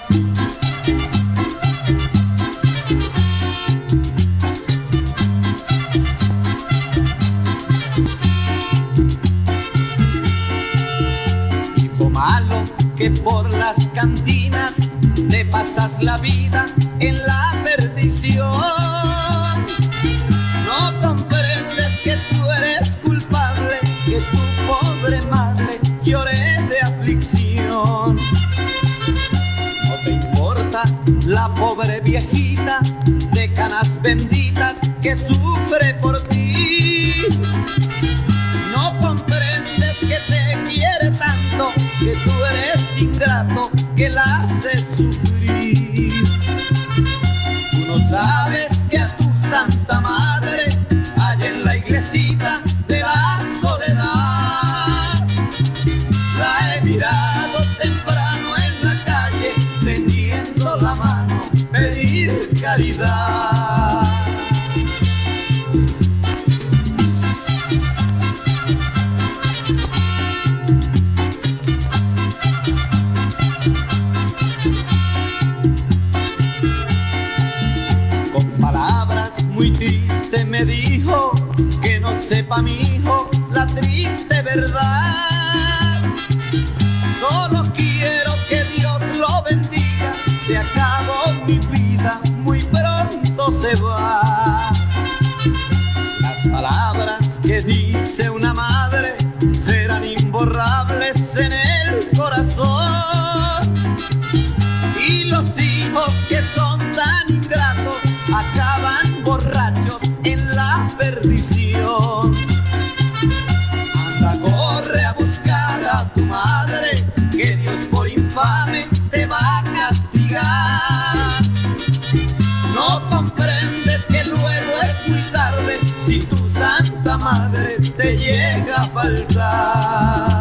Malo que por las cantinas te pasas la vida en la perdición. No comprendes que tú eres culpable, que tu pobre madre llore de aflicción. No te importa la pobre viejita de canas benditas que sufre por ti. No comprendes que te quiere tanto, que tú eres ingrato, que la haces sufrir. Tú no sabes que a tu Santa Madre allá en la iglesita de la soledad la he mirado temprano en la calle, tendiendo la mano, pedir caridad. Muy triste me dijo que no sepa mi hijo la triste verdad. Solo quiero que Dios lo bendiga, se acabó mi vida, muy pronto se va. Las palabras que dice una madre serán imborrables en el corazón. Y los hijos que son tan ingratos acaban borrachos en la perdición. Anda, corre a buscar a tu madre, que Dios por infame te va a castigar. No comprendes que luego es muy tarde si tu Santa Madre te llega a faltar.